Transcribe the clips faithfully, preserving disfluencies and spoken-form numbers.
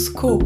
Bioskop.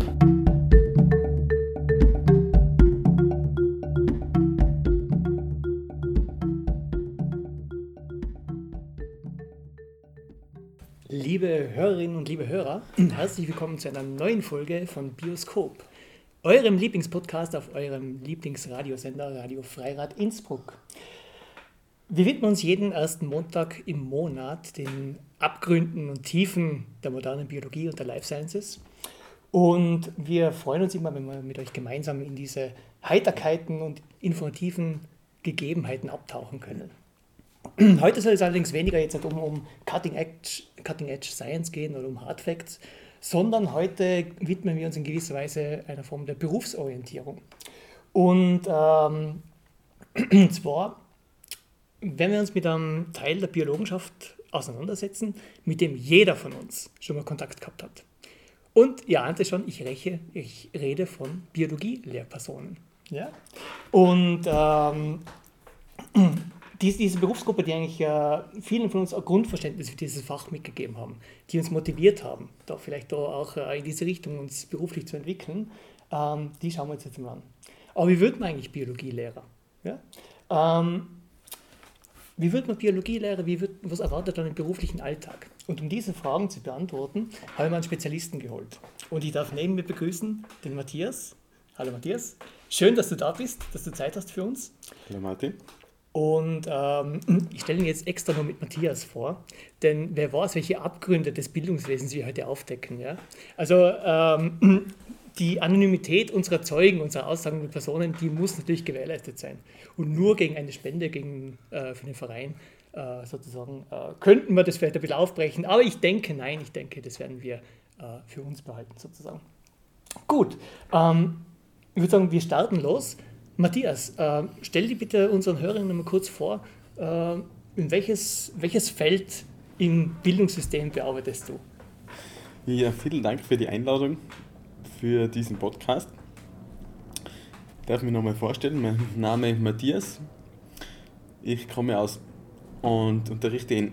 Liebe Hörerinnen und liebe Hörer, herzlich willkommen zu einer neuen Folge von Bioskop, eurem Lieblingspodcast auf eurem Lieblingsradiosender Radio Freirad Innsbruck. Wir widmen uns jeden ersten Montag im Monat den Abgründen und Tiefen der modernen Biologie und der Life Sciences. Und wir freuen uns immer, wenn wir mit euch gemeinsam in diese Heiterkeiten und informativen Gegebenheiten abtauchen können. Heute soll es allerdings weniger jetzt nicht um, um Cutting Edge, Cutting Edge Science gehen oder um Hard Facts, sondern heute widmen wir uns in gewisser Weise einer Form der Berufsorientierung. Und ähm, zwar, wenn wir uns mit einem Teil der Biologenschaft auseinandersetzen, mit dem jeder von uns schon mal Kontakt gehabt hat. Und ihr ahnt es schon, ich, räche, ich rede von Biologie-Lehrpersonen. Ja? Und ähm, diese, diese Berufsgruppe, die eigentlich äh, vielen von uns ein Grundverständnis für dieses Fach mitgegeben haben, die uns motiviert haben, da vielleicht da auch äh, in diese Richtung uns beruflich zu entwickeln, ähm, die schauen wir uns jetzt mal an. Aber wie wird man eigentlich Biologielehrer? Ja? Ähm, Wie wird man Biologielehrer? Wie wird, was erwartet dann im beruflichen Alltag? Und um diese Fragen zu beantworten, habe ich mir einen Spezialisten geholt. Und ich darf neben mir begrüßen den Matthias. Hallo Matthias. Schön, dass du da bist, dass du Zeit hast für uns. Hallo Martin. Und ähm, ich stelle ihn jetzt extra nur mit Matthias vor, denn wer weiß, welche Abgründe des Bildungswesens wir heute aufdecken. Ja? Also ähm, die Anonymität unserer Zeugen, unserer aussagenden Personen, die muss natürlich gewährleistet sein. Und nur gegen eine Spende gegen, äh, für den Verein äh, sozusagen äh, könnten wir das vielleicht ein bisschen aufbrechen. Aber ich denke, nein, ich denke, das werden wir äh, für uns behalten sozusagen. Gut, ähm, ich würde sagen, wir starten los. Matthias, äh, stell dir bitte unseren Hörern noch mal kurz vor, äh, in welches, welches Feld im Bildungssystem bearbeitest du? Ja, vielen Dank für die Einladung für diesen Podcast. Ich darf mich nochmal vorstellen, mein Name ist Matthias. Ich komme aus und unterrichte ihn,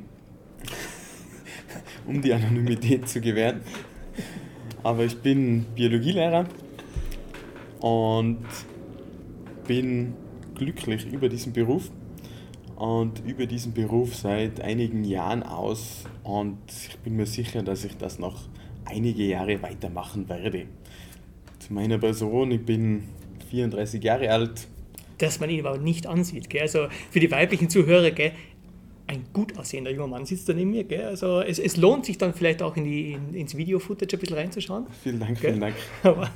um die Anonymität zu gewähren. Aber ich bin Biologielehrer und bin glücklich über diesen Beruf und über diesen Beruf seit einigen Jahren aus und ich bin mir sicher, dass ich das noch einige Jahre weitermachen werde. Zu meiner Person, ich bin vierunddreißig Jahre alt. Dass man ihn aber nicht ansieht. Gell? Also für die weiblichen Zuhörer, gell? Ein gut aussehender junger Mann sitzt da neben mir. Gell? Also es, es lohnt sich dann vielleicht auch in die, in, ins Video-Footage ein bisschen reinzuschauen. Vielen Dank, gell? vielen Dank. Aber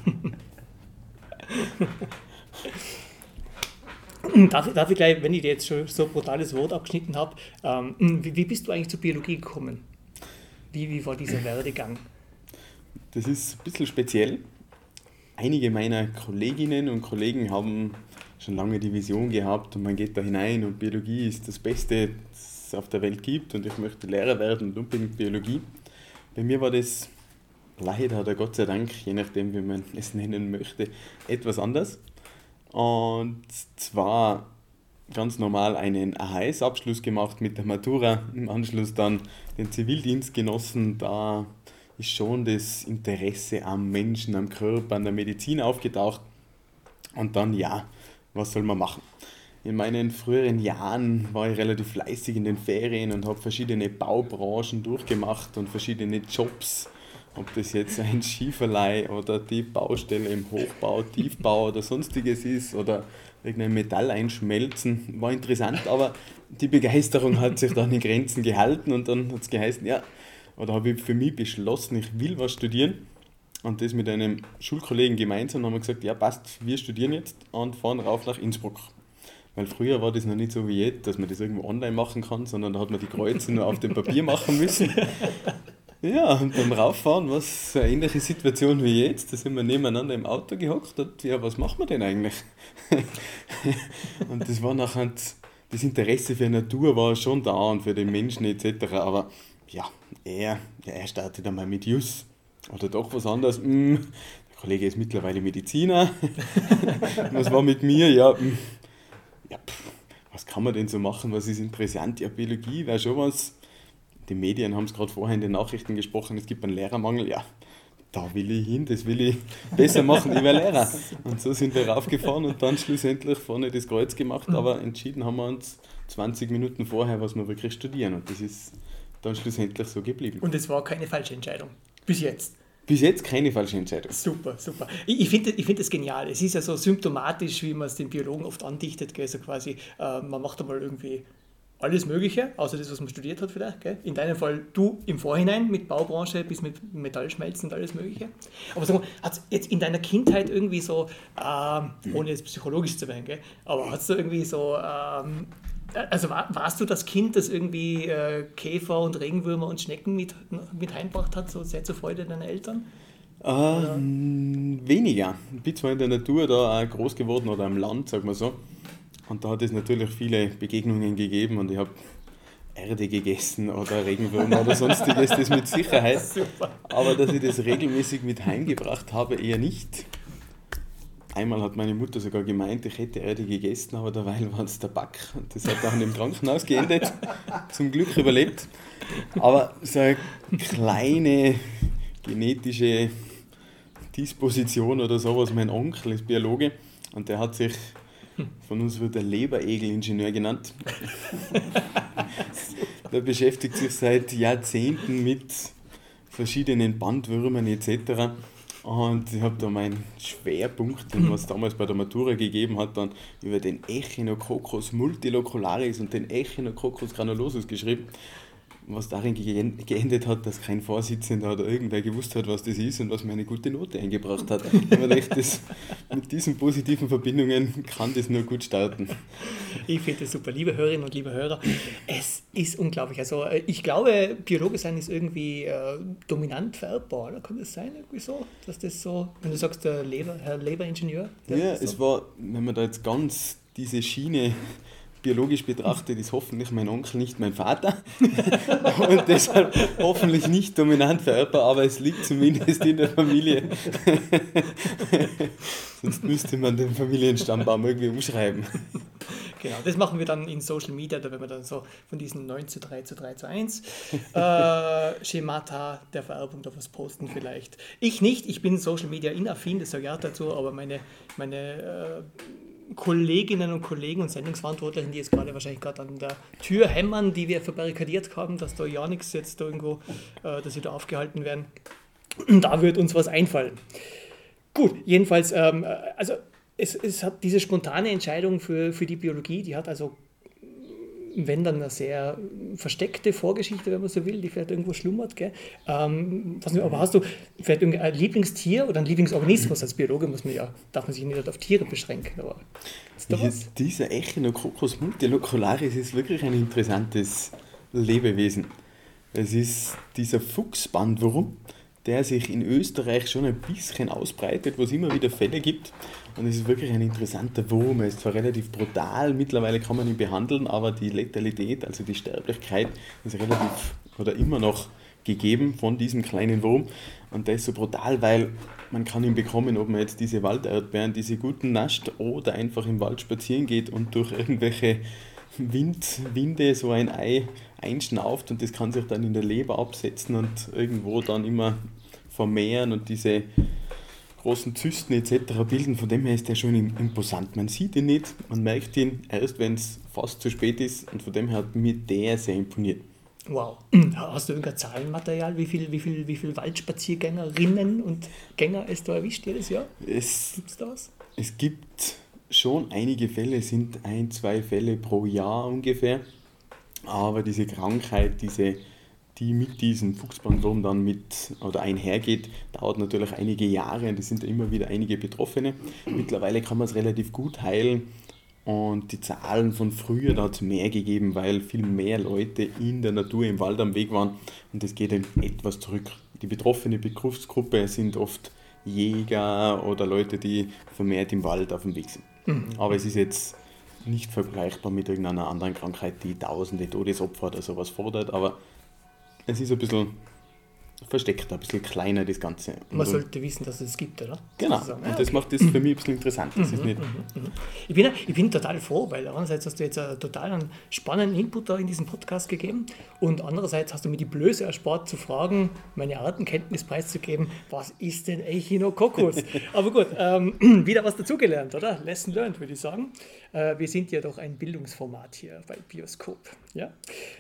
darf, darf ich gleich, wenn ich dir jetzt schon so ein brutales Wort abgeschnitten habe, ähm, wie, wie bist du eigentlich zur Biologie gekommen? Wie, wie war dieser Werdegang? Das ist ein bisschen speziell. Einige meiner Kolleginnen und Kollegen haben schon lange die Vision gehabt und man geht da hinein und Biologie ist das Beste, das es auf der Welt gibt und ich möchte Lehrer werden und unbedingt Biologie. Bei mir war das leider oder Gott sei Dank, je nachdem wie man es nennen möchte, etwas anders. Und zwar ganz normal einen A H S-Abschluss gemacht mit der Matura, im Anschluss dann den Zivildienst genossen, da ist schon das Interesse am Menschen, am Körper, an der Medizin aufgetaucht. Und dann, ja, was soll man machen? In meinen früheren Jahren war ich relativ fleißig in den Ferien und habe verschiedene Baubranchen durchgemacht und verschiedene Jobs. Ob das jetzt ein Schieferlei oder die Baustelle im Hochbau, Tiefbau oder sonstiges ist oder irgendein Metall einschmelzen, war interessant, aber die Begeisterung hat sich dann in Grenzen gehalten und dann hat es geheißen, ja, oder habe ich für mich beschlossen, ich will was studieren und das mit einem Schulkollegen gemeinsam haben wir gesagt, ja passt, wir studieren jetzt und fahren rauf nach Innsbruck. Weil früher war das noch nicht so wie jetzt, dass man das irgendwo online machen kann, sondern da hat man die Kreuze nur auf dem Papier machen müssen. Ja, und beim Rauffahren war es eine ähnliche Situation wie jetzt. Da sind wir nebeneinander im Auto gehockt und ja, was machen wir denn eigentlich? Und das war nachher, das Interesse für die Natur war schon da und für den Menschen et cetera. Aber ja, er, ja, er startet einmal mit Jus oder doch was anderes. Mm, der Kollege ist mittlerweile Mediziner. Was war mit mir? Ja, mm, ja pff, was kann man denn so machen? Was ist interessant? Ja, Biologie wäre schon was. Die Medien haben es gerade vorher in den Nachrichten gesprochen, es gibt einen Lehrermangel. Ja, da will ich hin, das will ich besser machen, ich werde Lehrer. Und so sind wir raufgefahren und dann schlussendlich vorne das Kreuz gemacht, aber entschieden haben wir uns zwanzig Minuten vorher, was wir wirklich studieren, und das ist dann schlussendlich so geblieben. Und es war keine falsche Entscheidung, bis jetzt? Bis jetzt keine falsche Entscheidung. Super, super. Ich, ich finde ich find das genial. Es ist ja so symptomatisch, wie man es den Biologen oft andichtet, gell? So quasi, äh, man macht einmal irgendwie alles Mögliche, außer das, was man studiert hat vielleicht. Gell? In deinem Fall du im Vorhinein mit Baubranche bis mit Metallschmelzen und alles Mögliche. Aber sag mal, hat es jetzt in deiner Kindheit irgendwie so, ähm, ohne jetzt psychologisch zu werden, gell? Aber hat es da irgendwie so, ähm, also war, warst du das Kind, das irgendwie äh, Käfer und Regenwürmer und Schnecken mit, mit heimgebracht hat, so sehr zur Freude deiner Eltern? Ähm, weniger. Ich bin zwar in der Natur da auch groß geworden oder am Land, sagen wir so. Und da hat es natürlich viele Begegnungen gegeben und ich habe Erde gegessen oder Regenwürmer oder sonstiges, das mit Sicherheit. Super. Aber dass ich das regelmäßig mit heimgebracht habe, eher nicht. Einmal hat meine Mutter sogar gemeint, ich hätte Erde gegessen, aber derweil war es Tabak. Und das hat dann im Krankenhaus geendet. Zum Glück überlebt. Aber so eine kleine genetische Disposition oder sowas. Mein Onkel ist Biologe und der hat sich, von uns wird der Leberegelingenieur genannt. Der beschäftigt sich seit Jahrzehnten mit verschiedenen Bandwürmern et cetera. Und ich habe da meinen Schwerpunkt, den was es damals bei der Matura gegeben hat, dann über den Echinococcus multilocularis und den Echinococcus granulosus geschrieben, was darin geendet hat, dass kein Vorsitzender oder irgendwer gewusst hat, was das ist und was mir eine gute Note eingebracht hat. Aber echt, das, mit diesen positiven Verbindungen kann das nur gut starten. Ich finde das super. Liebe Hörerinnen und liebe Hörer, es ist unglaublich. Also ich glaube, Biologe sein ist irgendwie äh, dominant vererbbar, oder? Kann das sein, irgendwie so? Dass das so, wenn du sagst, der Leber, Herr Leberingenieur? Ja, so? Es war, wenn man da jetzt ganz diese Schiene biologisch betrachtet, ist hoffentlich mein Onkel nicht mein Vater und deshalb hoffentlich nicht dominant vererbbar, aber es liegt zumindest in der Familie. Sonst müsste man den Familienstammbaum irgendwie umschreiben. Genau, das machen wir dann in Social Media, da werden wir dann so von diesen neun zu drei zu drei zu eins äh, Schemata der Vererbung da was posten vielleicht. Ich nicht, ich bin Social Media inaffin, das sage ich auch dazu, aber meine, meine äh, Kolleginnen und Kollegen und Sendungsverantwortlichen, die jetzt gerade wahrscheinlich gerade an der Tür hämmern, die wir verbarrikadiert haben, dass da ja nichts jetzt da irgendwo, äh, dass sie da aufgehalten werden. Da wird uns was einfallen. Gut, jedenfalls, ähm, also es, es hat diese spontane Entscheidung für, für die Biologie, die hat also, wenn dann eine sehr versteckte Vorgeschichte, wenn man so will, die vielleicht irgendwo schlummert. Gell? Ähm, was, aber hast du vielleicht ein Lieblingstier oder ein Lieblingsorganismus? Als Biologe muss man ja, darf man sich nicht auf Tiere beschränken. Aber ist da was? Dieser Echinococcus multilocularis ist wirklich ein interessantes Lebewesen. Es ist dieser Fuchsbandwurm, der sich in Österreich schon ein bisschen ausbreitet, wo es immer wieder Fälle gibt. Und es ist wirklich ein interessanter Wurm. Er ist zwar relativ brutal, mittlerweile kann man ihn behandeln, aber die Letalität, also die Sterblichkeit, ist relativ oder immer noch gegeben von diesem kleinen Wurm. Und der ist so brutal, weil man kann ihn bekommen, ob man jetzt diese Walderdbeeren, diese guten nascht oder einfach im Wald spazieren geht und durch irgendwelche Wind, Winde so ein Ei einschnauft und das kann sich dann in der Leber absetzen und irgendwo dann immer vermehren und diese großen Zysten et cetera bilden. Von dem her ist der schon imposant. Man sieht ihn nicht, man merkt ihn erst, wenn es fast zu spät ist und von dem her hat mir der sehr imponiert. Wow. Hast du irgendein Zahlenmaterial, wie viele wie viel, wie viel Waldspaziergängerinnen und Gänger es da erwischt jedes Jahr? Es, Gibt's da was? Es gibt schon einige Fälle, es sind ein, zwei Fälle pro Jahr ungefähr, aber diese Krankheit, diese, die mit diesem Fuchsbandwurm dann mit oder einhergeht, dauert natürlich einige Jahre und es sind immer wieder einige Betroffene. Mittlerweile kann man es relativ gut heilen und die Zahlen von früher, da hat es mehr gegeben, weil viel mehr Leute in der Natur, im Wald am Weg waren und es geht dann etwas zurück. Die betroffene Berufsgruppe sind oft Jäger oder Leute, die vermehrt im Wald auf dem Weg sind. Mhm. Aber es ist jetzt nicht vergleichbar mit irgendeiner anderen Krankheit, die tausende Todesopfer oder sowas fordert, aber es ist ein bisschen versteckt, ein bisschen kleiner das Ganze. Und Man sollte wissen, dass es es gibt, oder? Genau, Sozusagen. und Ja, das okay. macht das für mich ein bisschen interessant. Das ist nicht Ich bin, ich bin total froh, weil einerseits hast du jetzt einen total einen spannenden Input da in diesem Podcast gegeben und andererseits hast du mir die Blöße erspart zu fragen, meine Artenkenntnis preiszugeben, was ist denn Echinococcus? Aber gut, ähm, wieder was dazugelernt, oder? Lesson learned, würde ich sagen. Äh, wir sind ja doch ein Bildungsformat hier bei Bioscope. Ja?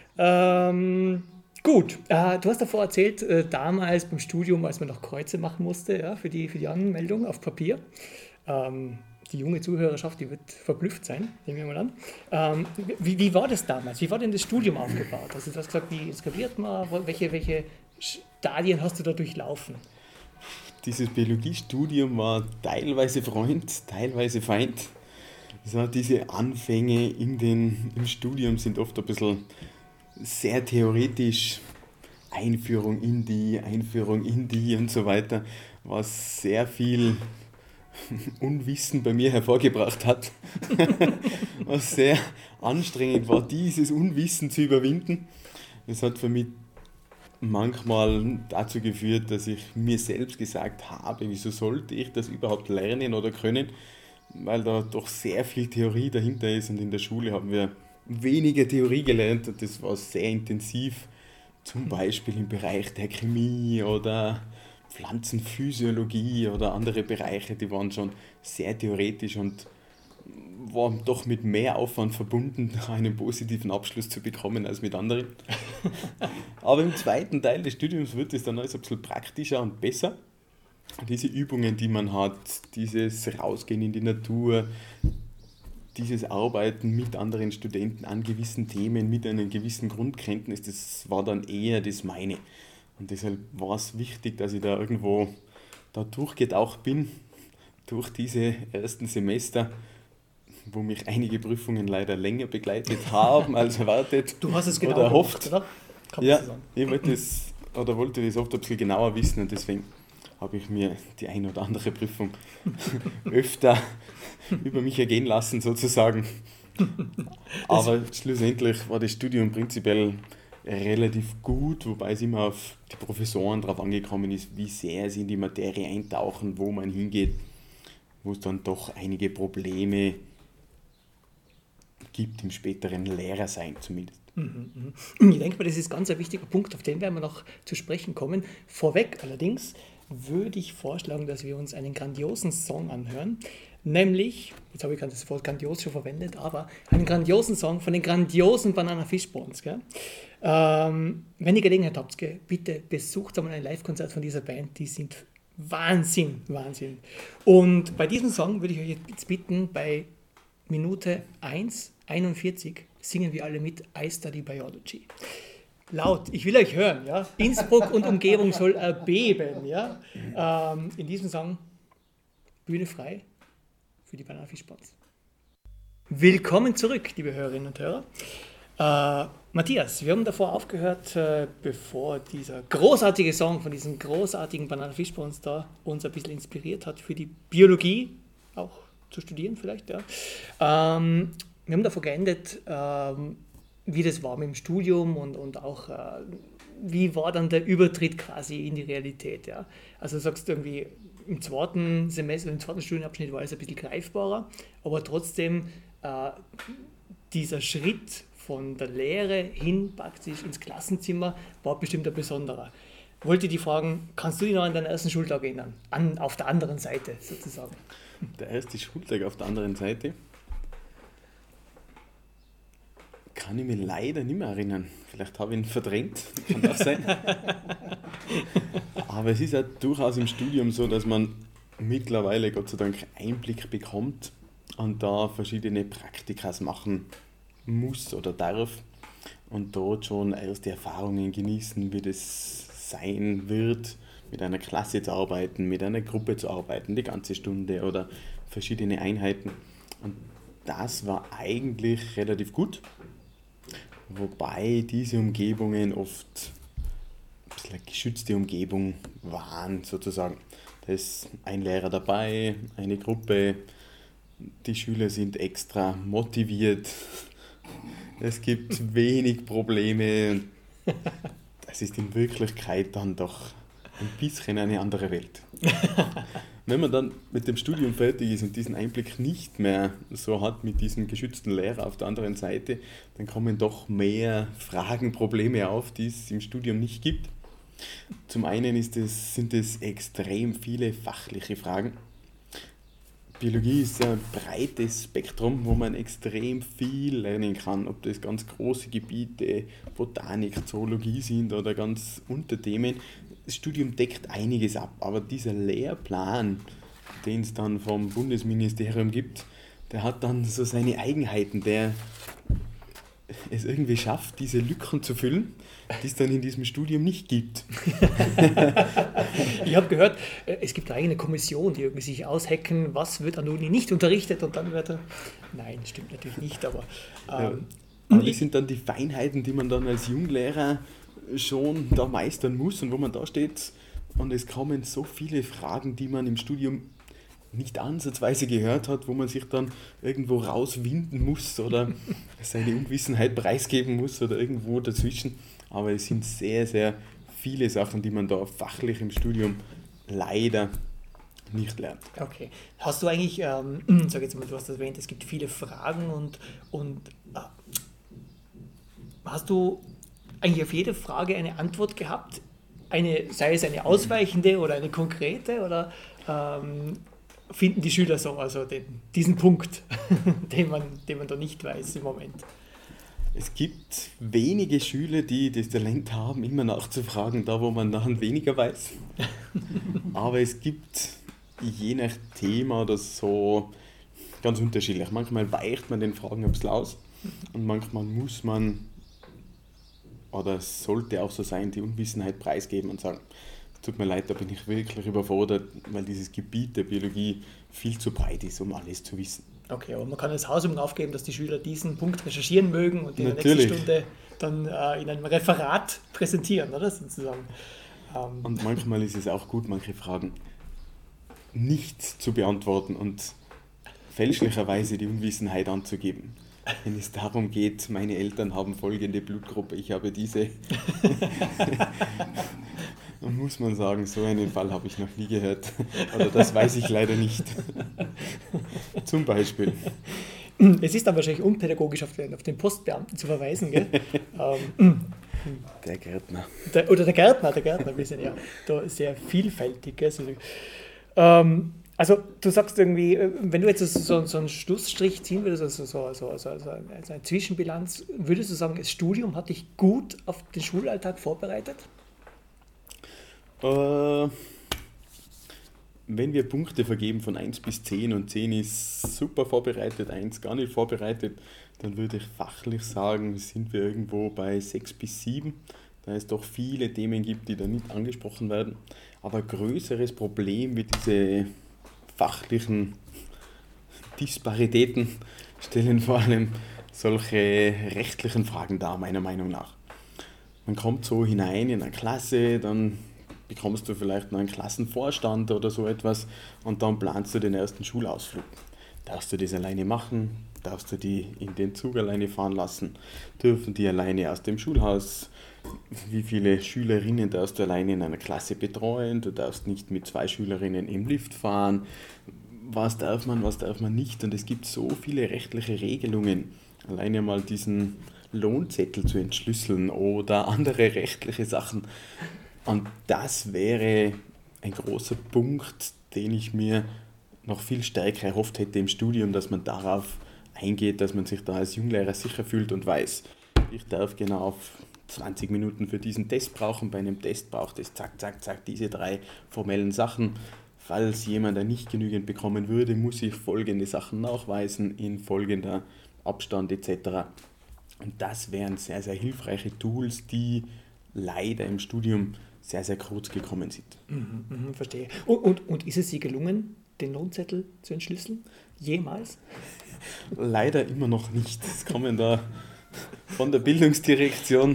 Ähm, Gut, äh, du hast davor erzählt, äh, damals beim Studium, als man noch Kreuze machen musste, ja, für die, für die Anmeldung auf Papier. Ähm, die junge Zuhörerschaft, die wird verblüfft sein, nehmen wir mal an. Ähm, wie, wie war das damals? Wie war denn das Studium aufgebaut? Also du hast gesagt, wie skaliert man? Welche, welche Stadien hast du da durchlaufen? Dieses Biologiestudium war teilweise Freund, teilweise Feind. Also diese Anfänge in den, im Studium sind oft ein bisschen sehr theoretisch, Einführung in die, Einführung in die und so weiter, was sehr viel Unwissen bei mir hervorgebracht hat, was sehr anstrengend war, dieses Unwissen zu überwinden. Das hat für mich manchmal dazu geführt, dass ich mir selbst gesagt habe, wieso sollte ich das überhaupt lernen oder können, weil da doch sehr viel Theorie dahinter ist und in der Schule haben wir weniger Theorie gelernt und das war sehr intensiv, zum Beispiel im Bereich der Chemie oder Pflanzenphysiologie oder andere Bereiche, die waren schon sehr theoretisch und waren doch mit mehr Aufwand verbunden, einen positiven Abschluss zu bekommen als mit anderen. Aber im zweiten Teil des Studiums wird es dann alles ein bisschen praktischer und besser. Diese Übungen, die man hat, dieses Rausgehen in die Natur, dieses Arbeiten mit anderen Studenten an gewissen Themen, mit einer gewissen Grundkenntnis, das war dann eher das meine. Und deshalb war es wichtig, dass ich da irgendwo da durchgetaucht bin, durch diese ersten Semester, wo mich einige Prüfungen leider länger begleitet haben als erwartet. Du hast es genau oder erhofft. Gemacht, oder? Kann man Ja, so sagen. ich wollte das, oder wollte das oft ein bisschen genauer wissen und deswegen habe ich mir die eine oder andere Prüfung öfter über mich ergehen lassen, sozusagen. Aber schlussendlich war das Studium prinzipiell relativ gut, wobei es immer auf die Professoren drauf angekommen ist, wie sehr sie in die Materie eintauchen, wo man hingeht, wo es dann doch einige Probleme gibt im späteren Lehrersein zumindest. Ich denke mal, das ist ganz ein wichtiger Punkt, auf den werden wir noch zu sprechen kommen. Vorweg allerdings würde ich vorschlagen, dass wir uns einen grandiosen Song anhören, nämlich, jetzt habe ich gerade das Wort grandios schon verwendet, aber einen grandiosen Song von den grandiosen Banana Fishbones. Gell? Ähm, wenn ihr Gelegenheit habt, gell, bitte besucht einmal ein Live-Konzert von dieser Band, die sind Wahnsinn, Wahnsinn. Und bei diesem Song würde ich euch jetzt bitten, bei Minute eins einundvierzig singen wir alle mit I Study Biology. Laut, ich will euch hören, ja. Innsbruck und Umgebung soll erbeben, ja. Ähm, in diesem Song Bühne frei für die Banana Fishbones. Willkommen zurück, liebe Hörerinnen und Hörer. Äh, Matthias, wir haben davor aufgehört, äh, bevor dieser großartige Song von diesen großartigen Banana Fishbones da uns ein bisschen inspiriert hat für die Biologie, auch zu studieren vielleicht, ja. Ähm, wir haben davor geendet, ähm, wie das war mit dem Studium und, und auch, äh, wie war dann der Übertritt quasi in die Realität. Ja? Also du sagst irgendwie, im zweiten Semester, im zweiten Studienabschnitt war alles ein bisschen greifbarer, aber trotzdem äh, dieser Schritt von der Lehre hin praktisch ins Klassenzimmer war bestimmt ein besonderer. Wollte die fragen, kannst du dich noch an deinen ersten Schultag erinnern? An, auf der anderen Seite sozusagen. Der erste Schultag auf der anderen Seite kann ich mich leider nicht mehr erinnern. Vielleicht habe ich ihn verdrängt, kann das sein. Aber es ist ja durchaus im Studium so, dass man mittlerweile Gott sei Dank Einblick bekommt und da verschiedene Praktikas machen muss oder darf und dort schon erste Erfahrungen genießen, wie das sein wird, mit einer Klasse zu arbeiten, mit einer Gruppe zu arbeiten, die ganze Stunde oder verschiedene Einheiten. Und das war eigentlich relativ gut. Wobei diese Umgebungen oft ein bisschen eine geschützte Umgebung waren, sozusagen. Da ist ein Lehrer dabei, eine Gruppe, die Schüler sind extra motiviert, es gibt wenig Probleme. es ist in Wirklichkeit dann doch ein bisschen eine andere Welt. Wenn man dann mit dem Studium fertig ist und diesen Einblick nicht mehr so hat mit diesem geschützten Lehrer auf der anderen Seite, dann kommen doch mehr Fragen, Probleme auf, die es im Studium nicht gibt. Zum einen ist es, sind es extrem viele fachliche Fragen. Biologie ist ein breites Spektrum, wo man extrem viel lernen kann, ob das ganz große Gebiete, Botanik, Zoologie sind oder ganz Unterthemen. Das Studium deckt einiges ab, aber dieser Lehrplan, den es dann vom Bundesministerium gibt, der hat dann so seine Eigenheiten, der es irgendwie schafft, diese Lücken zu füllen, die es dann in diesem Studium nicht gibt. Ich habe gehört, es gibt eine eigene Kommission, die irgendwie sich aushacken, was wird an der Uni nicht unterrichtet und dann wird er... Nein, stimmt natürlich nicht, aber... Ähm, ja, aber das sind dann die Feinheiten, die man dann als Junglehrer schon da meistern muss und wo man da steht und es kommen so viele Fragen, die man im Studium nicht ansatzweise gehört hat, wo man sich dann irgendwo rauswinden muss oder seine Unwissenheit preisgeben muss oder irgendwo dazwischen. Aber es sind sehr, sehr viele Sachen, die man da fachlich im Studium leider nicht lernt. Okay. Hast du eigentlich, ähm, sag jetzt mal, du hast das erwähnt, es gibt viele Fragen und, und äh, hast du eigentlich auf jede Frage eine Antwort gehabt? Eine, sei es eine ausweichende oder eine konkrete oder ähm, finden die Schüler so, also den, diesen Punkt, den man, den man da nicht weiß im Moment? Es gibt wenige Schüler, die das Talent haben, immer nachzufragen, da wo man dann weniger weiß. Aber es gibt je nach Thema das so ganz unterschiedlich. Manchmal weicht man den Fragen ein bisschen aus und manchmal muss man oder es sollte auch so sein, die Unwissenheit preisgeben und sagen, es tut mir leid, da bin ich wirklich überfordert, weil dieses Gebiet der Biologie viel zu breit ist, um alles zu wissen. Okay, aber man kann als Hausübung aufgeben, dass die Schüler diesen Punkt recherchieren mögen und in Natürlich. der nächsten Stunde dann äh, in einem Referat präsentieren, oder? Sozusagen. Ähm. Und manchmal ist es auch gut, manche Fragen nicht zu beantworten und fälschlicherweise die Unwissenheit anzugeben. Wenn es darum geht, meine Eltern haben folgende Blutgruppe, ich habe diese, dann muss man sagen, so einen Fall habe ich noch nie gehört. Oder das weiß ich leider nicht. Zum Beispiel. Es ist dann wahrscheinlich unpädagogisch, auf den, auf den Postbeamten zu verweisen, gell? ähm, der Gärtner. Der, oder der Gärtner, der Gärtner, wir sind ja da sehr vielfältig. Gell? Also, ähm, Also du sagst irgendwie, wenn du jetzt so, so einen Schlussstrich ziehen würdest, also so also, also, also eine Zwischenbilanz, würdest du sagen, das Studium hat dich gut auf den Schulalltag vorbereitet? Äh, wenn wir Punkte vergeben von eins bis zehn und zehn ist super vorbereitet, eins gar nicht vorbereitet, dann würde ich fachlich sagen, sind wir irgendwo bei sechs bis sieben, da es doch viele Themen gibt, die da nicht angesprochen werden. Aber ein größeres Problem wie diese fachlichen Disparitäten stellen vor allem solche rechtlichen Fragen dar, meiner Meinung nach. Man kommt so hinein in eine Klasse, dann bekommst du vielleicht noch einen Klassenvorstand oder so etwas und dann planst du den ersten Schulausflug. Darfst du das alleine machen? Darfst du die in den Zug alleine fahren lassen? Dürfen die alleine aus dem Schulhaus? Wie viele Schülerinnen darfst du alleine in einer Klasse betreuen? Du darfst nicht mit zwei Schülerinnen im Lift fahren. Was darf man, was darf man nicht? Und es gibt so viele rechtliche Regelungen. Alleine mal diesen Lohnzettel zu entschlüsseln oder andere rechtliche Sachen. Und das wäre ein großer Punkt, den ich mir noch viel stärker erhofft hätte im Studium, dass man darauf eingeht, dass man sich da als Junglehrer sicher fühlt und weiß, ich darf genau auf zwanzig Minuten für diesen Test brauchen. Bei einem Test braucht es zack, zack, zack, diese drei formellen Sachen. Falls jemand da nicht genügend bekommen würde, muss ich folgende Sachen nachweisen in folgender Abstand et cetera. Und das wären sehr, sehr hilfreiche Tools, die leider im Studium sehr, sehr kurz gekommen sind. Mhm, mhm, verstehe. Und, und, und ist es Sie gelungen, den Lohnzettel zu entschlüsseln? Jemals? Leider immer noch nicht. Es kommen da von der Bildungsdirektion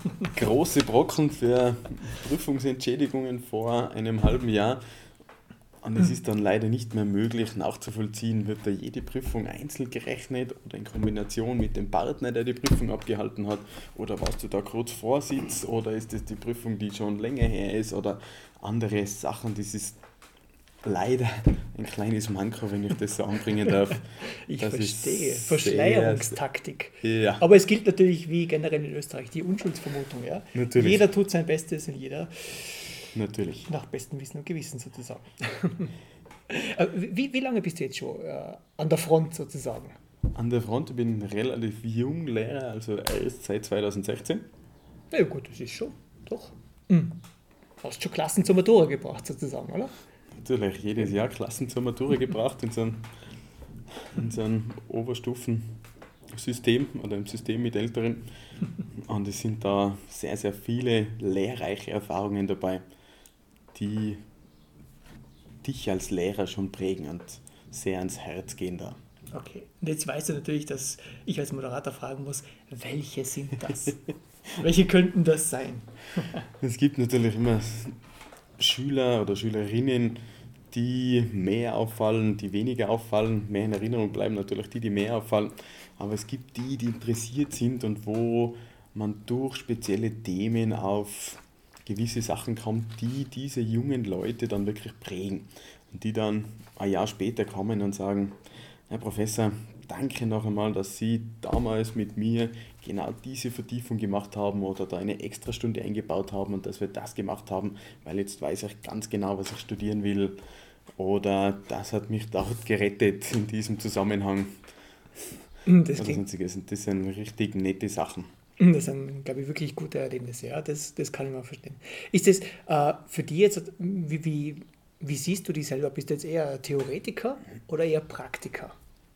große Brocken für Prüfungsentschädigungen vor einem halben Jahr. Und es ist dann leider nicht mehr möglich nachzuvollziehen, wird da jede Prüfung einzeln gerechnet oder in Kombination mit dem Partner, der die Prüfung abgehalten hat, oder warst du da kurz vor Sitz, oder ist das die Prüfung, die schon länger her ist, oder andere Sachen. Das ist leider ein kleines Manko, wenn ich das so anbringen darf. Ich Das verstehe. ist Verschleierungstaktik. sehr- Ja. Aber es gilt natürlich wie generell in Österreich die Unschuldsvermutung. Ja? Natürlich. Jeder tut sein Bestes und jeder Natürlich. nach bestem Wissen und Gewissen sozusagen. wie, wie lange bist du jetzt schon äh, an der Front sozusagen? An der Front, ich bin relativ jung Lehrer, also erst seit zweitausendsechzehn. Na ja, gut, das ist schon, doch. Mhm. Hast schon Klassen zur Matura gebracht sozusagen, oder? Natürlich jedes Jahr Klassen zur Matura gebracht in so einem, in so einem Oberstufensystem oder im System mit Älteren. Und es sind da sehr, sehr viele lehrreiche Erfahrungen dabei, die dich als Lehrer schon prägen und sehr ans Herz gehen da. Okay. Und jetzt weißt du natürlich, dass ich als Moderator fragen muss, welche sind das? Welche könnten das sein? Es gibt natürlich immer Schüler oder Schülerinnen, die mehr auffallen, die weniger auffallen. Mehr in Erinnerung bleiben natürlich die, die mehr auffallen. Aber es gibt die, die interessiert sind und wo man durch spezielle Themen auf gewisse Sachen kommt, die diese jungen Leute dann wirklich prägen. Und die dann ein Jahr später kommen und sagen, Herr Professor, danke noch einmal, dass Sie damals mit mir genau diese Vertiefung gemacht haben oder da eine Extrastunde eingebaut haben und dass wir das gemacht haben, weil jetzt weiß ich ganz genau, was ich studieren will. Oder das hat mich dort gerettet in diesem Zusammenhang. Das, Also klingt, das sind, das sind richtig nette Sachen. das sind, glaube ich, wirklich gute Erlebnisse. Ja, das, das kann ich mal verstehen. Ist das äh, für dich jetzt, wie, wie, wie siehst du dich selber? Bist du jetzt eher Theoretiker oder eher Praktiker?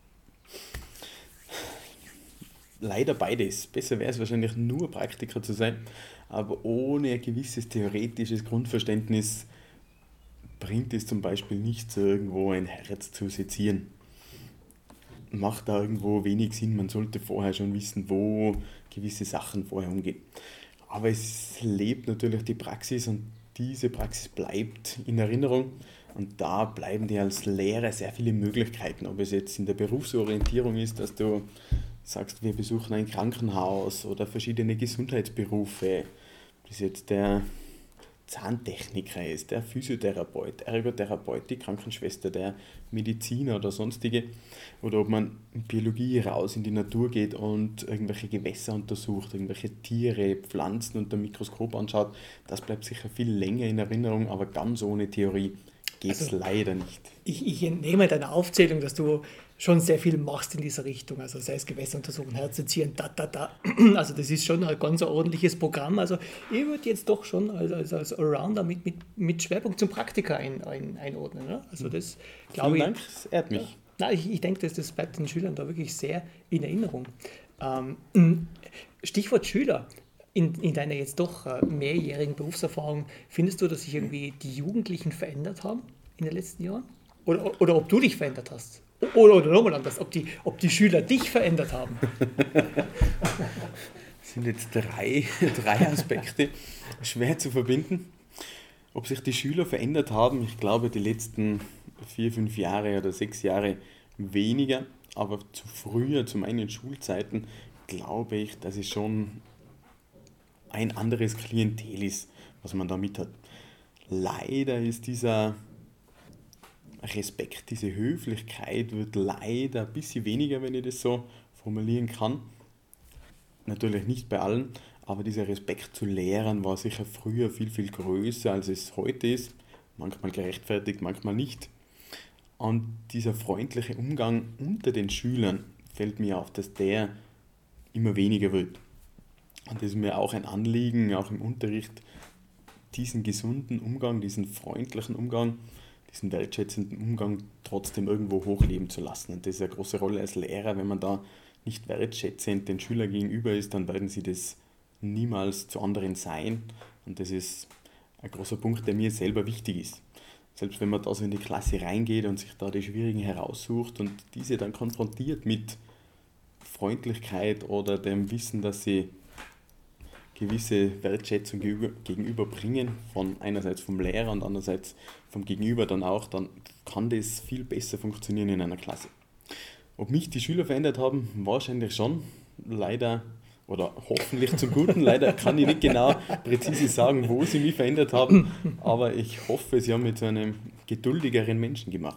Leider beides. Besser wäre es wahrscheinlich nur Praktiker zu sein, aber ohne ein gewisses theoretisches Grundverständnis bringt es zum Beispiel nichts, irgendwo ein Herz zu sezieren. Macht da irgendwo wenig Sinn, man sollte vorher schon wissen, wo gewisse Sachen vorher umgehen. Aber es lebt natürlich die Praxis und diese Praxis bleibt in Erinnerung und da bleiben dir als Lehrer sehr viele Möglichkeiten, ob es jetzt in der Berufsorientierung ist, dass du sagst, wir besuchen ein Krankenhaus oder verschiedene Gesundheitsberufe, ob das jetzt der Zahntechniker ist, der Physiotherapeut, Ergotherapeut, die Krankenschwester, der Mediziner oder sonstige, oder ob man in Biologie raus in die Natur geht und irgendwelche Gewässer untersucht, irgendwelche Tiere, Pflanzen unter dem Mikroskop anschaut, das bleibt sicher viel länger in Erinnerung, aber ganz ohne Theorie geht es Also, leider nicht. Ich, ich entnehme deiner Aufzählung, dass du schon sehr viel machst in dieser Richtung, also sei es Gewässeruntersuchungen, Herzenziehen, da, da, da. Also das ist schon ein ganz ordentliches Programm. Also ich würde jetzt doch schon als, als, als Allrounder mit, mit, mit Schwerpunkt zum Praktiker ein, ein, einordnen. Ne? Also das glaube Vielen ich. Dank, es ehrt mich. Nein, ich, ich denke, dass das bleibt den Schülern da wirklich sehr in Erinnerung. Ähm, Stichwort Schüler. In, in deiner jetzt doch äh, mehrjährigen Berufserfahrung, findest du, dass sich irgendwie die Jugendlichen verändert haben in den letzten Jahren? Oder, oder ob du dich verändert hast? Oder, oder nochmal anders, ob die, ob die Schüler dich verändert haben? Das sind jetzt drei, drei Aspekte, schwer zu verbinden. Ob sich die Schüler verändert haben, ich glaube die letzten vier, fünf Jahre oder sechs Jahre weniger, aber zu früher, zu meinen Schulzeiten, glaube ich, dass es schon ein anderes Klientel ist, was man da mit hat. Leider ist dieser Respekt, diese Höflichkeit wird leider ein bisschen weniger, wenn ich das so formulieren kann. Natürlich nicht bei allen, aber dieser Respekt zu Lehrern war sicher früher viel, viel größer, als es heute ist. Manchmal gerechtfertigt, manchmal nicht. Und dieser freundliche Umgang unter den Schülern fällt mir auf, dass der immer weniger wird. Und das ist mir auch ein Anliegen, auch im Unterricht, diesen gesunden Umgang, diesen freundlichen Umgang, diesen wertschätzenden Umgang trotzdem irgendwo hochleben zu lassen. Und das ist eine große Rolle als Lehrer. Wenn man da nicht wertschätzend den Schülern gegenüber ist, dann werden sie das niemals zu anderen sein. Und das ist ein großer Punkt, der mir selber wichtig ist. Selbst wenn man da so in die Klasse reingeht und sich da die Schwierigen heraussucht und diese dann konfrontiert mit Freundlichkeit oder dem Wissen, dass sie gewisse Wertschätzung gegenüberbringen, von einerseits vom Lehrer und andererseits vom Gegenüber dann auch, dann kann das viel besser funktionieren in einer Klasse. Ob mich die Schüler verändert haben, wahrscheinlich schon, leider oder hoffentlich zum Guten. Leider kann ich nicht genau präzise sagen, wo sie mich verändert haben, aber ich hoffe, sie haben mich zu einem geduldigeren Menschen gemacht.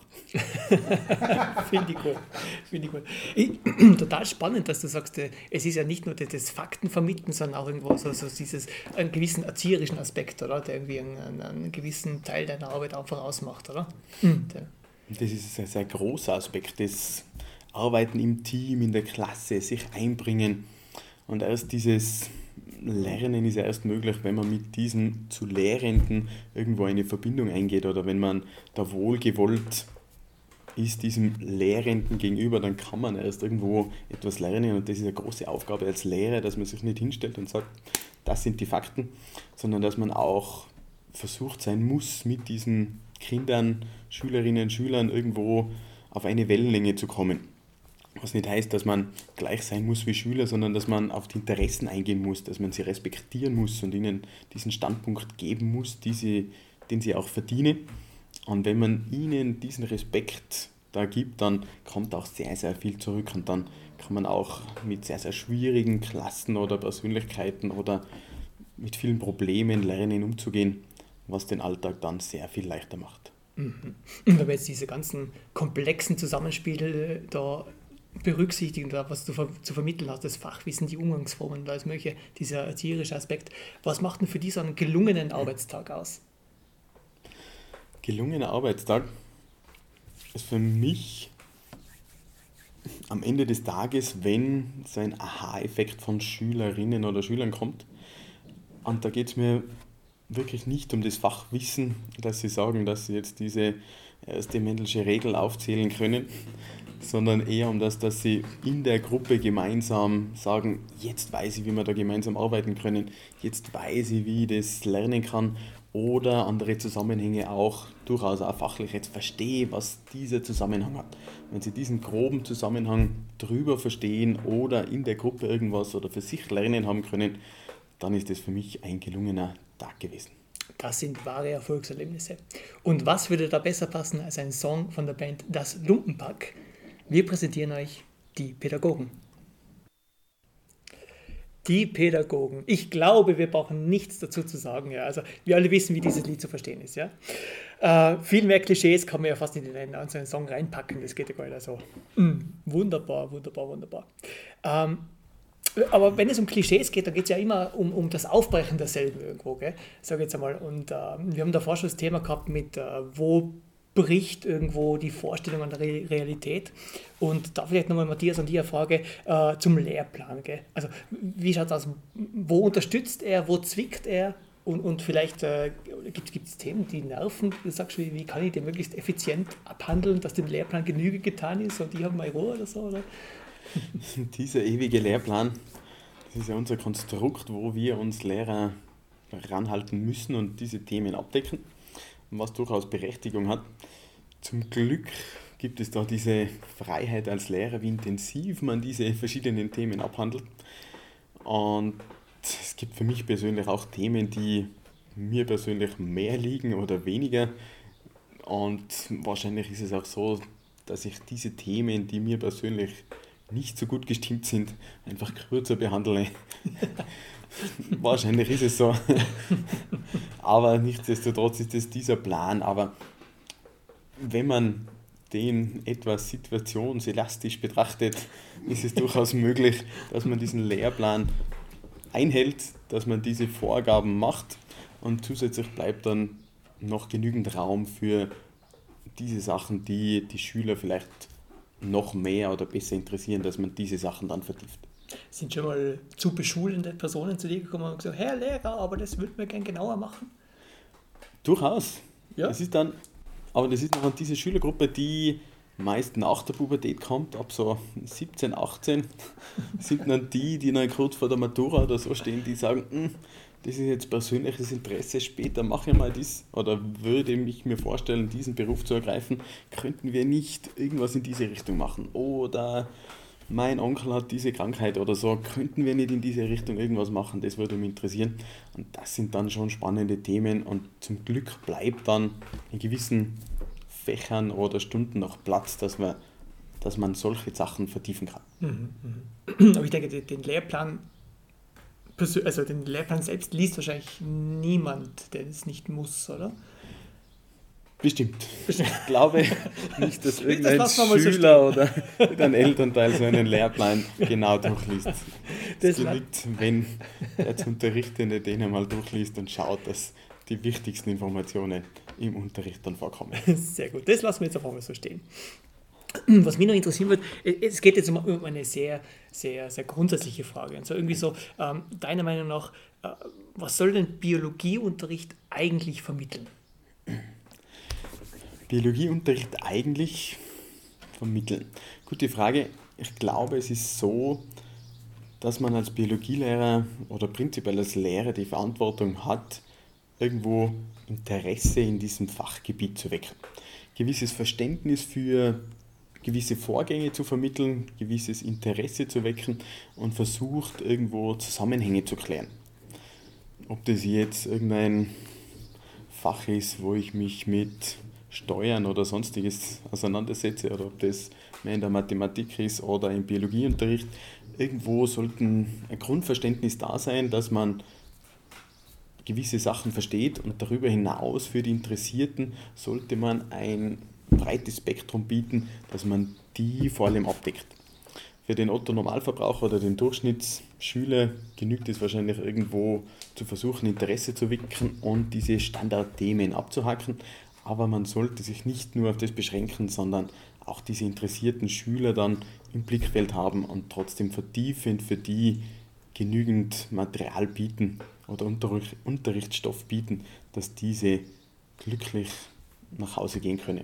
Finde ich gut. Finde ich gut. Ich, total spannend, dass du sagst, es ist ja nicht nur das, das Faktenvermitteln, sondern auch irgendwo so, so dieses, einen gewissen erzieherischen Aspekt, oder? Der irgendwie einen, einen, einen gewissen Teil deiner Arbeit einfach ausmacht, oder? Mhm. Das ist ein sehr großer Aspekt, das Arbeiten im Team, in der Klasse, sich einbringen. Und erst dieses Lernen ist ja erst möglich, wenn man mit diesen zu Lehrenden irgendwo eine Verbindung eingeht oder wenn man da wohlgewollt ist diesem Lehrenden gegenüber, dann kann man erst irgendwo etwas lernen und das ist eine große Aufgabe als Lehrer, dass man sich nicht hinstellt und sagt, das sind die Fakten, sondern dass man auch versucht sein muss, mit diesen Kindern, Schülerinnen, Schülern irgendwo auf eine Wellenlänge zu kommen. Was nicht heißt, dass man gleich sein muss wie Schüler, sondern dass man auf die Interessen eingehen muss, dass man sie respektieren muss und ihnen diesen Standpunkt geben muss, die sie, den sie auch verdienen. Und wenn man ihnen diesen Respekt da gibt, dann kommt auch sehr, sehr viel zurück und dann kann man auch mit sehr, sehr schwierigen Klassen oder Persönlichkeiten oder mit vielen Problemen lernen, umzugehen, was den Alltag dann sehr viel leichter macht. Mhm. Und wenn wir jetzt diese ganzen komplexen Zusammenspiele da berücksichtigen, da was du ver- zu vermitteln hast, das Fachwissen, die Umgangsformen und alles mögliche, dieser erzieherische Aspekt. Was macht denn für dich so einen gelungenen Arbeitstag aus? Gelungener Arbeitstag ist für mich am Ende des Tages, wenn so ein Aha-Effekt von Schülerinnen oder Schülern kommt. Und da geht es mir wirklich nicht um das Fachwissen, dass sie sagen, dass sie jetzt diese erste Mendelsche Regel aufzählen können, sondern eher um das, dass sie in der Gruppe gemeinsam sagen, jetzt weiß ich, wie wir da gemeinsam arbeiten können, jetzt weiß ich, wie ich das lernen kann oder andere Zusammenhänge auch durchaus auch fachlich jetzt verstehe, was dieser Zusammenhang hat. Wenn sie diesen groben Zusammenhang drüber verstehen oder in der Gruppe irgendwas oder für sich lernen haben können, dann ist das für mich ein gelungener Tag gewesen. Das sind wahre Erfolgserlebnisse. Und was würde da besser passen als ein Song von der Band Das Lumpenpack? Wir präsentieren euch die Pädagogen. Die Pädagogen. Ich glaube, wir brauchen nichts dazu zu sagen. Ja. Also wir alle wissen, wie dieses Lied zu verstehen ist. Ja. Äh, viel mehr Klischees kann man ja fast nicht in einen, so einen Song reinpacken. Das geht ja gar nicht so. Mm, wunderbar, wunderbar, wunderbar. Ähm, aber wenn es um Klischees geht, dann geht es ja immer um, um das Aufbrechen derselben irgendwo. Gell? Sag jetzt einmal. Und äh, wir haben davor schon das Thema gehabt mit, äh, wo bricht irgendwo die Vorstellung an der Re- Realität. Und da vielleicht nochmal, Matthias, an die Frage äh, zum Lehrplan. Gell? Also wie schaut es aus? Wo unterstützt er? Wo zwickt er? Und, und vielleicht äh, gibt es Themen, die nerven. Du sagst, wie, wie kann ich die möglichst effizient abhandeln, dass dem Lehrplan Genüge getan ist und die haben mal Ruhe oder so? Oder? Dieser ewige Lehrplan, das ist ja unser Konstrukt, wo wir uns Lehrer ranhalten müssen und diese Themen abdecken, was durchaus Berechtigung hat. Zum Glück gibt es da diese Freiheit als Lehrer, wie intensiv man diese verschiedenen Themen abhandelt. Und es gibt für mich persönlich auch Themen, die mir persönlich mehr liegen oder weniger. Und wahrscheinlich ist es auch so, dass ich diese Themen, die mir persönlich nicht so gut gestimmt sind, einfach kürzer behandle. Wahrscheinlich ist es so. Aber nichtsdestotrotz ist es dieser Plan. Aber wenn man den etwas situationselastisch betrachtet, ist es durchaus möglich, dass man diesen Lehrplan einhält, dass man diese Vorgaben macht und zusätzlich bleibt dann noch genügend Raum für diese Sachen, die die Schüler vielleicht noch mehr oder besser interessieren, dass man diese Sachen dann vertieft. Sind schon mal zu beschulende Personen zu dir gekommen und gesagt, Herr Lehrer, aber das würden wir gerne genauer machen? Durchaus. Ja. Das ist dann, aber das ist noch diese Schülergruppe, die meist nach der Pubertät kommt, ab so siebzehn, achtzehn, sind dann die, die dann kurz vor der Matura oder so stehen, die sagen, das ist jetzt persönliches Interesse, später mache ich mal das oder würde ich mir vorstellen, diesen Beruf zu ergreifen, könnten wir nicht irgendwas in diese Richtung machen oder mein Onkel hat diese Krankheit oder so, könnten wir nicht in diese Richtung irgendwas machen, das würde mich interessieren. Und das sind dann schon spannende Themen und zum Glück bleibt dann in gewissen Fächern oder Stunden noch Platz, dass man, dass man solche Sachen vertiefen kann. Mhm, mhm. Aber ich denke, den, den Lehrplan, also den Lehrplan selbst liest wahrscheinlich niemand, der es nicht muss, oder? Bestimmt. Bestimmt. Ich glaube nicht, dass irgendein das Schüler so oder ein Elternteil so einen Lehrplan genau durchliest. Es genügt, wenn der zu Unterrichtende den einmal durchliest und schaut, dass die wichtigsten Informationen im Unterricht dann vorkommen. Sehr gut, das lassen wir jetzt auf einmal so stehen. Was mich noch interessieren wird, es geht jetzt um eine sehr, sehr, sehr grundsätzliche Frage. Also irgendwie so, ähm, deiner Meinung nach, äh, was soll denn Biologieunterricht eigentlich vermitteln? Biologieunterricht eigentlich vermitteln? Gute Frage. Ich glaube, es ist so, dass man als Biologielehrer oder prinzipiell als Lehrer die Verantwortung hat, irgendwo Interesse in diesem Fachgebiet zu wecken. Gewisses Verständnis für gewisse Vorgänge zu vermitteln, gewisses Interesse zu wecken und versucht, irgendwo Zusammenhänge zu klären. Ob das jetzt irgendein Fach ist, wo ich mich mit Steuern oder sonstiges auseinandersetze oder ob das mehr in der Mathematik ist oder im Biologieunterricht, irgendwo sollte ein Grundverständnis da sein, dass man gewisse Sachen versteht und darüber hinaus für die Interessierten sollte man ein breites Spektrum bieten, dass man die vor allem abdeckt. Für den Otto-Normalverbraucher oder den Durchschnittsschüler genügt es wahrscheinlich irgendwo zu versuchen, Interesse zu wecken und diese Standardthemen abzuhaken. Aber man sollte sich nicht nur auf das beschränken, sondern auch diese interessierten Schüler dann im Blickfeld haben und trotzdem vertiefend für die genügend Material bieten oder Unterrichtsstoff bieten, dass diese glücklich nach Hause gehen können.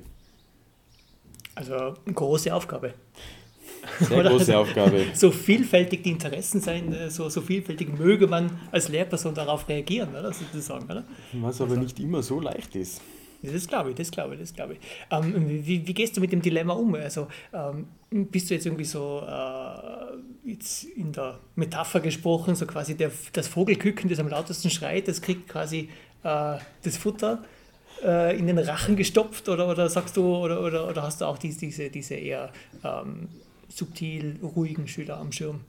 Also eine große Aufgabe. Sehr große Aufgabe. So vielfältig die Interessen sein, so, so vielfältig möge man als Lehrperson darauf reagieren, oder? Sozusagen, oder? Was aber also nicht immer so leicht ist. Das glaube ich, das glaube ich, das glaube ich. Ähm, wie, wie gehst du mit dem Dilemma um? Also ähm, bist du jetzt irgendwie so, äh, jetzt in der Metapher gesprochen, so quasi der, das Vogelküken, das am lautesten schreit, das kriegt quasi äh, das Futter äh, in den Rachen gestopft oder, oder sagst du, oder, oder, oder hast du auch diese, diese, diese eher ähm, subtil ruhigen Schüler am Schirm?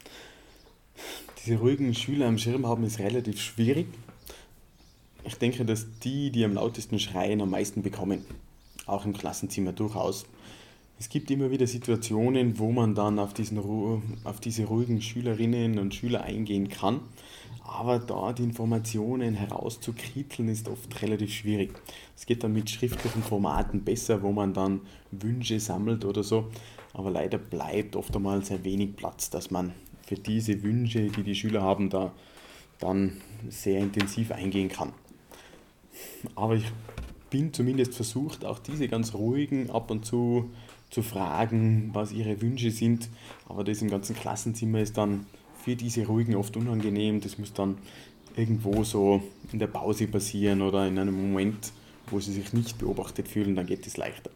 Diese ruhigen Schüler am Schirm haben ist relativ schwierig. Ich denke, dass die, die am lautesten schreien, am meisten bekommen. Auch im Klassenzimmer durchaus. Es gibt immer wieder Situationen, wo man dann auf, diesen, auf diese ruhigen Schülerinnen und Schüler eingehen kann. Aber da die Informationen herauszukitzeln, ist oft relativ schwierig. Es geht dann mit schriftlichen Formaten besser, wo man dann Wünsche sammelt oder so. Aber leider bleibt oft einmal sehr wenig Platz, dass man für diese Wünsche, die die Schüler haben, da dann sehr intensiv eingehen kann. Aber ich bin zumindest versucht, auch diese ganz ruhigen ab und zu zu fragen, was ihre Wünsche sind. Aber das im ganzen Klassenzimmer ist dann für diese ruhigen oft unangenehm. Das muss dann irgendwo so in der Pause passieren oder in einem Moment, wo sie sich nicht beobachtet fühlen, dann geht es leichter.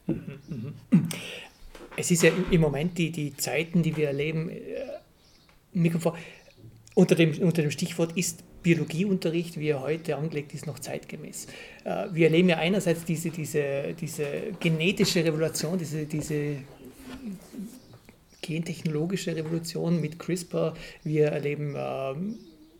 Es ist ja im Moment die, die Zeiten, die wir erleben, mir kommt vor, unter dem, unter dem Stichwort ist Biologieunterricht, wie er heute angelegt ist, noch zeitgemäß. Wir erleben ja einerseits diese, diese, diese genetische Revolution, diese, diese gentechnologische Revolution mit CRISPR. Wir erleben ähm,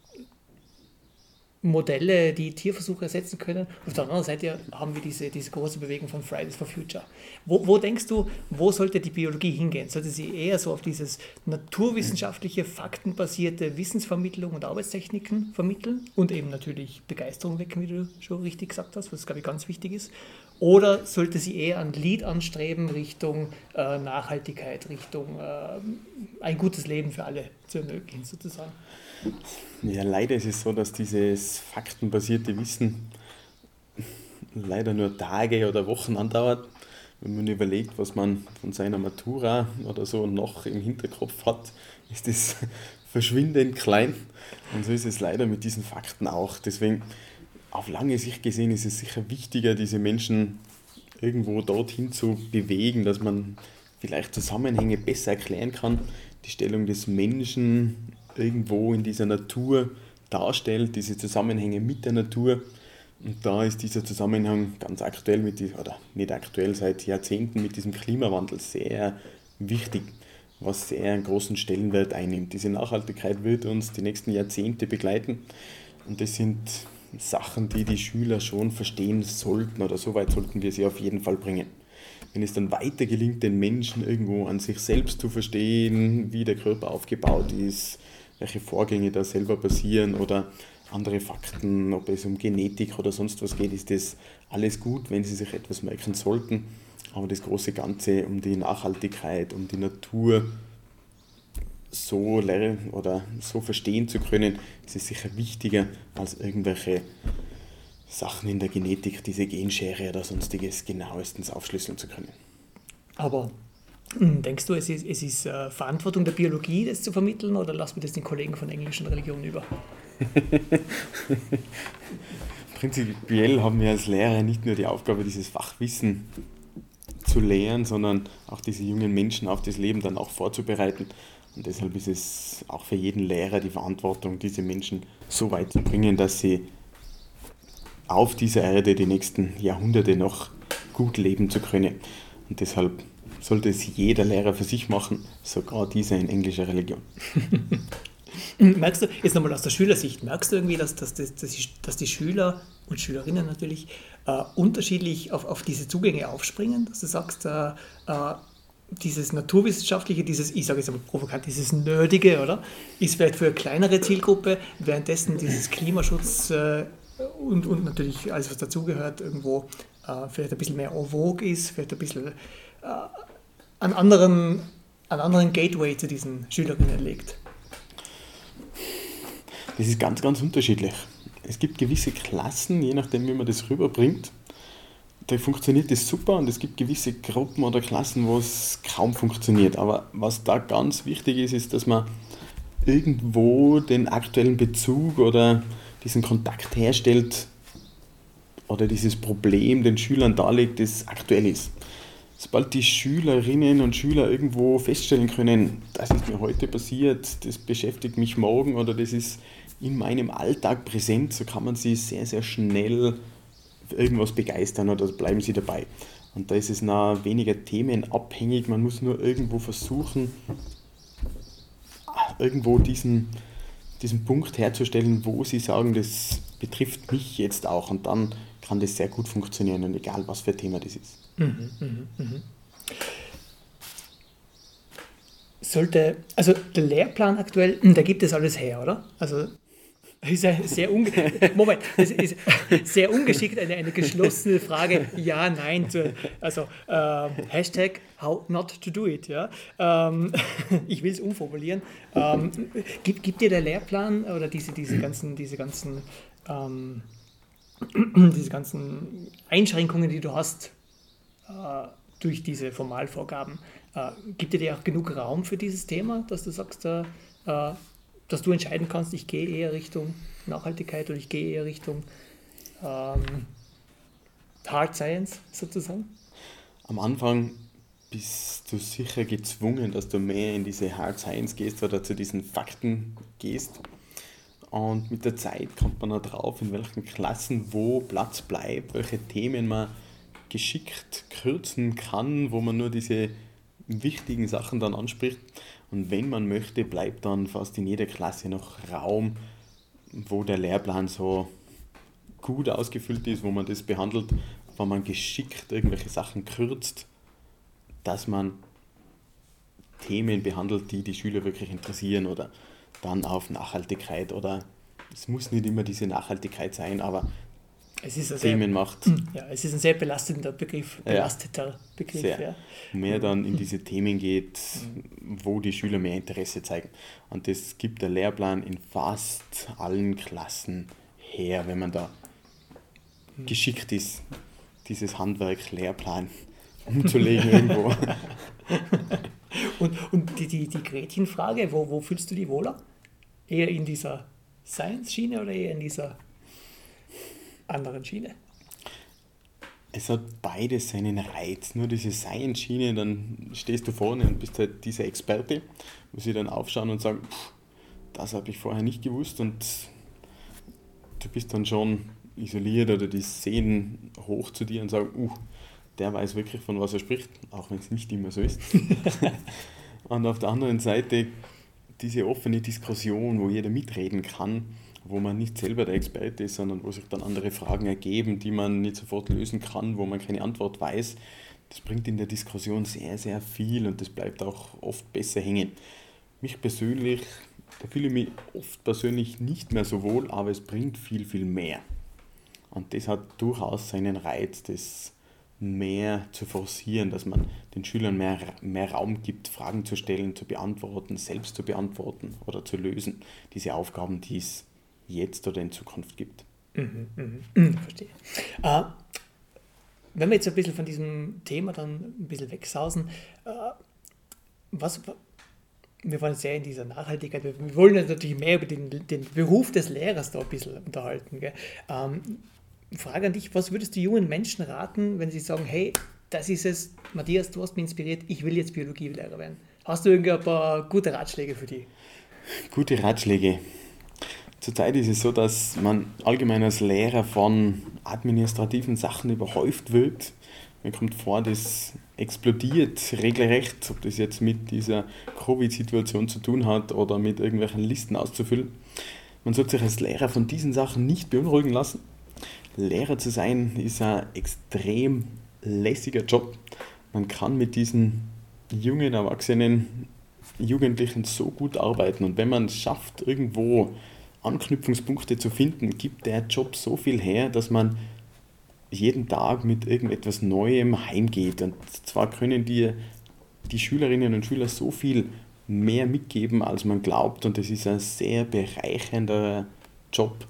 Modelle, die Tierversuche ersetzen können. Auf der anderen Seite haben wir diese, diese große Bewegung von Fridays for Future. Wo, wo denkst du, wo sollte die Biologie hingehen? Sollte sie eher so auf dieses naturwissenschaftliche, faktenbasierte Wissensvermittlung und Arbeitstechniken vermitteln und eben natürlich Begeisterung wecken, wie du schon richtig gesagt hast, was, glaube ich, ganz wichtig ist? Oder sollte sie eher ein Lead anstreben Richtung äh, Nachhaltigkeit, Richtung äh, ein gutes Leben für alle zu ermöglichen, sozusagen? Ja, leider ist es so, dass dieses faktenbasierte Wissen leider nur Tage oder Wochen andauert. Wenn man überlegt, was man von seiner Matura oder so noch im Hinterkopf hat, ist das verschwindend klein. Und so ist es leider mit diesen Fakten auch. Deswegen, auf lange Sicht gesehen, ist es sicher wichtiger, diese Menschen irgendwo dorthin zu bewegen, dass man vielleicht Zusammenhänge besser erklären kann, die Stellung des Menschen irgendwo in dieser Natur darstellt, diese Zusammenhänge mit der Natur. Und da ist dieser Zusammenhang ganz aktuell, mit die, oder nicht aktuell, seit Jahrzehnten mit diesem Klimawandel sehr wichtig, was sehr einen großen Stellenwert einnimmt. Diese Nachhaltigkeit wird uns die nächsten Jahrzehnte begleiten und das sind Sachen, die die Schüler schon verstehen sollten oder so weit sollten wir sie auf jeden Fall bringen. Wenn es dann weiter gelingt, den Menschen irgendwo an sich selbst zu verstehen, wie der Körper aufgebaut ist, welche Vorgänge da selber passieren oder andere Fakten, ob es um Genetik oder sonst was geht, ist das alles gut, wenn sie sich etwas merken sollten. Aber das große Ganze um die Nachhaltigkeit, um die Natur so lernen oder so verstehen zu können, ist es sicher wichtiger als irgendwelche Sachen in der Genetik, diese Genschere oder sonstiges genauestens aufschlüsseln zu können. Aber denkst du, es ist, es ist äh, Verantwortung der Biologie, das zu vermitteln, oder lassen wir das den Kollegen von Englisch und Religion über? Prinzipiell haben wir als Lehrer nicht nur die Aufgabe, dieses Fachwissen zu lehren, sondern auch diese jungen Menschen auf das Leben dann auch vorzubereiten. Und deshalb ist es auch für jeden Lehrer die Verantwortung, diese Menschen so weit zu bringen, dass sie auf dieser Erde die nächsten Jahrhunderte noch gut leben zu können. Und deshalb sollte es jeder Lehrer für sich machen, sogar dieser in englischer Religion. Merkst du, jetzt nochmal aus der Schülersicht, merkst du irgendwie, dass, dass, dass, dass die Schüler und Schülerinnen natürlich äh, unterschiedlich auf, auf diese Zugänge aufspringen, dass du sagst, äh, äh, dieses Naturwissenschaftliche, dieses, ich sage jetzt einmal provokant, dieses Nerdige, oder, ist vielleicht für eine kleinere Zielgruppe, währenddessen dieses Klimaschutz äh, und, und natürlich alles, was dazugehört, irgendwo äh, vielleicht ein bisschen mehr en vogue ist, vielleicht ein bisschen äh, einen anderen, einen anderen Gateway zu diesen Schülerinnen legt. Das ist ganz, ganz unterschiedlich. Es gibt gewisse Klassen, je nachdem, wie man das rüberbringt, da funktioniert das super und es gibt gewisse Gruppen oder Klassen, wo es kaum funktioniert. Aber was da ganz wichtig ist, ist, dass man irgendwo den aktuellen Bezug oder diesen Kontakt herstellt oder dieses Problem den Schülern darlegt, das aktuell ist. Sobald die Schülerinnen und Schüler irgendwo feststellen können, das ist mir heute passiert, das beschäftigt mich morgen oder das ist in meinem Alltag präsent, so kann man sie sehr, sehr schnell für irgendwas begeistern oder bleiben sie dabei. Und da ist es noch weniger themenabhängig, man muss nur irgendwo versuchen, irgendwo diesen, diesen Punkt herzustellen, wo sie sagen, das betrifft mich jetzt auch und dann kann das sehr gut funktionieren und egal, was für ein Thema das ist. Mhm, mhm, mhm. Sollte, also der Lehrplan aktuell, da gibt es alles her, oder? Also ist ja sehr, unge Moment, es ist sehr ungeschickt, eine, eine geschlossene Frage, ja, nein, zu, also äh, Hashtag how not to do it, ja. Ähm, ich will es umformulieren. Ähm, gibt, gibt dir der Lehrplan oder diese, diese ganzen, diese ganzen, ähm, diese ganzen Einschränkungen, die du hast, äh, durch diese Formalvorgaben, äh, gibt dir auch genug Raum für dieses Thema, dass du sagst, äh, äh, dass du entscheiden kannst, ich gehe eher Richtung Nachhaltigkeit oder ich gehe eher Richtung ähm, Hard Science sozusagen? Am Anfang bist du sicher gezwungen, dass du mehr in diese Hard Science gehst oder zu diesen Fakten gehst. Und mit der Zeit kommt man auch drauf, in welchen Klassen wo Platz bleibt, welche Themen man geschickt kürzen kann, wo man nur diese wichtigen Sachen dann anspricht. Und wenn man möchte, bleibt dann fast in jeder Klasse noch Raum, wo der Lehrplan so gut ausgefüllt ist, wo man das behandelt, wo man geschickt irgendwelche Sachen kürzt, dass man Themen behandelt, die die Schüler wirklich interessieren oder dann auf Nachhaltigkeit oder es muss nicht immer diese Nachhaltigkeit sein, aber es ist Themen sehr, macht. Ja, es ist ein sehr belastender Begriff, belasteter ja, Begriff. Sehr. Ja. Mehr dann in diese Themen geht, wo die Schüler mehr Interesse zeigen. Und das gibt der Lehrplan in fast allen Klassen her, wenn man da mhm. geschickt ist, dieses Handwerk Lehrplan umzulegen irgendwo. Und, und die, die, die Gretchenfrage, wo, wo fühlst du die wohler? Eher in dieser Science-Schiene oder eher in dieser anderen Schiene? Es hat beides seinen Reiz. Nur diese Science-Schiene, dann stehst du vorne und bist halt dieser Experte, wo sie dann aufschauen und sagen, pff, das habe ich vorher nicht gewusst, und du bist dann schon isoliert oder die sehen hoch zu dir und sagen, uh, der weiß wirklich, von was er spricht, auch wenn es nicht immer so ist. Und auf der anderen Seite diese offene Diskussion, wo jeder mitreden kann, wo man nicht selber der Experte ist, sondern wo sich dann andere Fragen ergeben, die man nicht sofort lösen kann, wo man keine Antwort weiß. Das bringt in der Diskussion sehr, sehr viel und das bleibt auch oft besser hängen. Mich persönlich, da fühle ich mich oft persönlich nicht mehr so wohl, aber es bringt viel, viel mehr. Und das hat durchaus seinen Reiz, das mehr zu forcieren, dass man den Schülern mehr, mehr Raum gibt, Fragen zu stellen, zu beantworten, selbst zu beantworten oder zu lösen, diese Aufgaben, die es jetzt oder in Zukunft gibt. Mhm, mhm, verstehe. Äh, wenn wir jetzt ein bisschen von diesem Thema dann ein bisschen wegsausen, äh, was, wir wollen sehr in dieser Nachhaltigkeit, wir wollen natürlich mehr über den, den Beruf des Lehrers da ein bisschen unterhalten. Gell? Ähm, Frage an dich, was würdest du jungen Menschen raten, wenn sie sagen, hey, das ist es, Matthias, du hast mich inspiriert, ich will jetzt Biologielehrer werden. Hast du irgendwie ein paar gute Ratschläge für die? Gute Ratschläge. Zurzeit ist es so, dass man allgemein als Lehrer von administrativen Sachen überhäuft wird. Mir kommt vor, das explodiert regelrecht, ob das jetzt mit dieser Covid-Situation zu tun hat oder mit irgendwelchen Listen auszufüllen. Man sollte sich als Lehrer von diesen Sachen nicht beunruhigen lassen. Lehrer zu sein ist ein extrem lässiger Job. Man kann mit diesen jungen Erwachsenen, Jugendlichen so gut arbeiten, und wenn man es schafft, irgendwo Anknüpfungspunkte zu finden, gibt der Job so viel her, dass man jeden Tag mit irgendetwas Neuem heimgeht. Und zwar können dir die Schülerinnen und Schüler so viel mehr mitgeben, als man glaubt, und es ist ein sehr bereichernder Job,